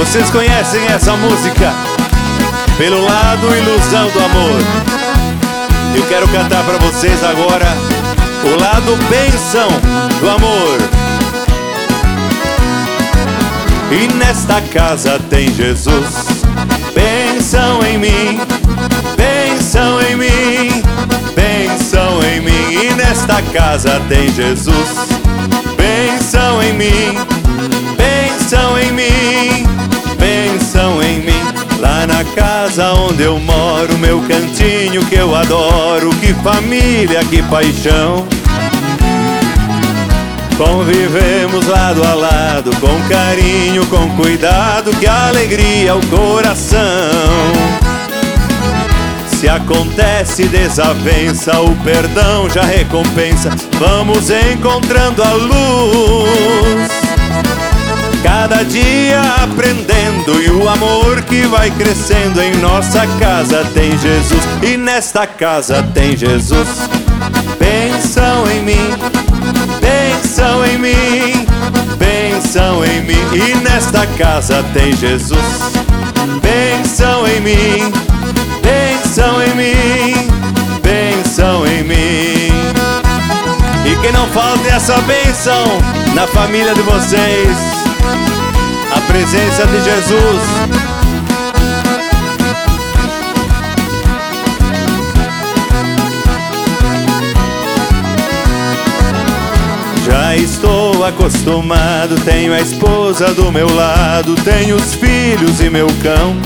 Vocês conhecem essa música? Pelo lado ilusão do amor. Eu quero cantar para vocês agora o lado bênção do amor. E nesta casa tem Jesus, bênção em mim, bênção em mim, bênção em mim. E nesta casa tem Jesus, bênção em mim, bênção em mim, bênção em mim. Lá na casa onde eu moro, meu cantinho que eu adoro. Que família, que paixão. Convivemos lado a lado, com carinho, com cuidado. Que alegria ao coração. Se acontece desavença, o perdão já recompensa. Vamos encontrando a luz, cada dia aprendendo, e o amor que vai crescendo. Em nossa casa tem Jesus, e nesta casa tem Jesus. Bênção em mim, bênção em mim, bênção em mim. E nesta casa tem Jesus, bênção em mim, bênção em mim, bênção em mim. E que não falte essa bênção na família de vocês, a presença de Jesus. Já estou acostumado, tenho a esposa do meu lado, tenho os filhos e meu cão.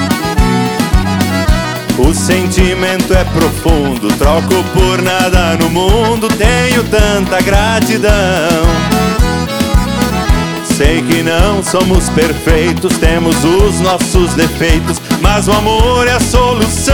O sentimento é profundo, troco por nada no mundo, tenho tanta gratidão. Sei que não somos perfeitos, temos os nossos defeitos, mas o amor é a solução.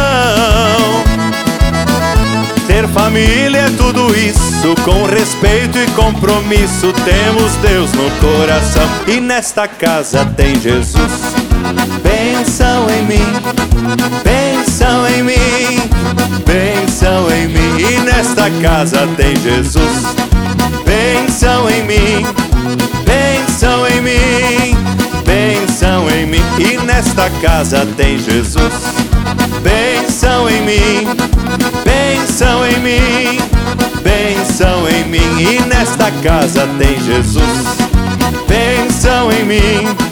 Ter família é tudo isso, com respeito e compromisso. Temos Deus no coração, e nesta casa tem Jesus. Bênção em mim, bênção em mim, bênção em mim. E nesta casa tem Jesus. Bênção em mim, bênção em mim, bênção em mim. E nesta casa tem Jesus. Bênção em mim, bênção em mim, bênção em mim. E nesta casa tem Jesus. Bênção em mim,